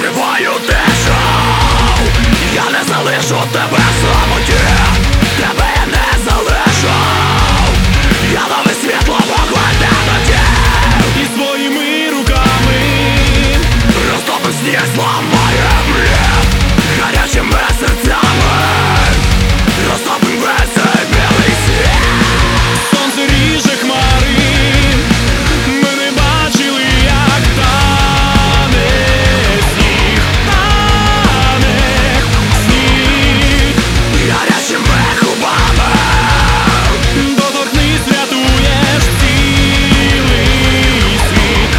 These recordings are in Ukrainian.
розриваю тишу. Я не залишу тебе в самоті, тебе я не залишу. Я нове світло поглядати і своїми руками розтопив сніг, зламає мрів гарячими серцями. Розтопив весь цей білий світ. сонце ріже хмари, ми не бачили, як тане сніг, тане сніг. Гарячими губами Доторкнись, рятуєш цілий світ,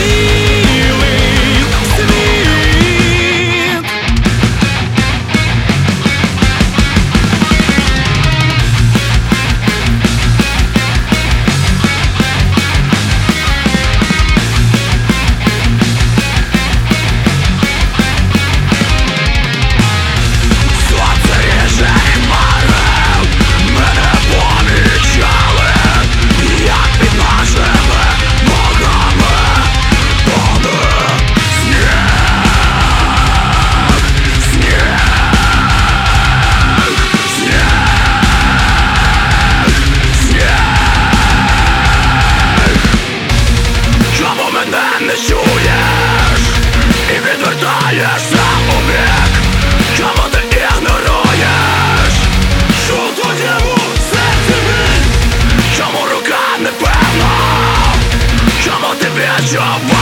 цілий світ. сонце ріже хмари, мене помічали, як під нашими ногами тоне сніг, сніг, сніг, сніг. Чому мене не чуєш і відвертаєшся у бік? Чому ти ігноруєш чудо діву серці мій? Чому рука не певна? Чому ти відчуваєш?